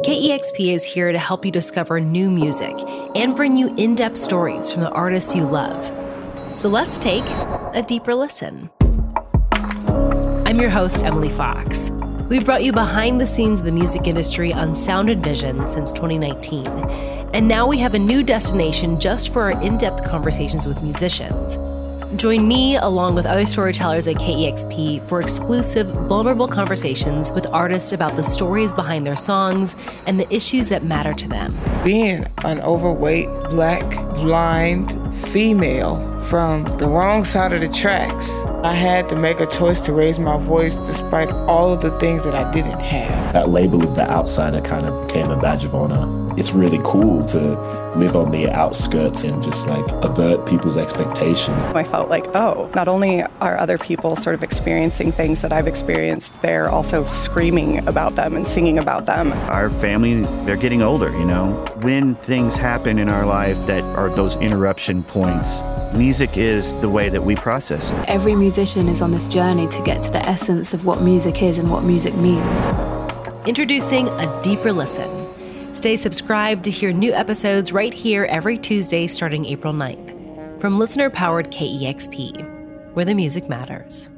KEXP is here to help you discover new music and bring you in-depth stories from the artists you love. So let's take a deeper listen. I'm your host, Emily Fox. We've brought you behind the scenes of the music industry on Sound and Vision since 2019. And now we have a new destination just for our in-depth conversations with musicians. Join me, along with other storytellers at KEXP, for exclusive, vulnerable conversations with artists about the stories behind their songs and the issues that matter to them. Being an overweight, black, blind female from the wrong side of the tracks, I had to make a choice to raise my voice despite all of the things that I didn't have. That label of the outsider kind of became a badge of honor. It's really cool to live on the outskirts and just like avert people's expectations. I felt like, oh, not only are other people sort of experiencing things that I've experienced, they're also screaming about them and singing about them. Our family, they're getting older, you know. When things happen in our life that are those interruption points, music is the way that we process it. Every musician is on this journey to get to the essence of what music is and what music means. Introducing A Deeper Listen. Stay subscribed to hear new episodes right here every Tuesday starting April 9th from listener-powered KEXP, where the music matters.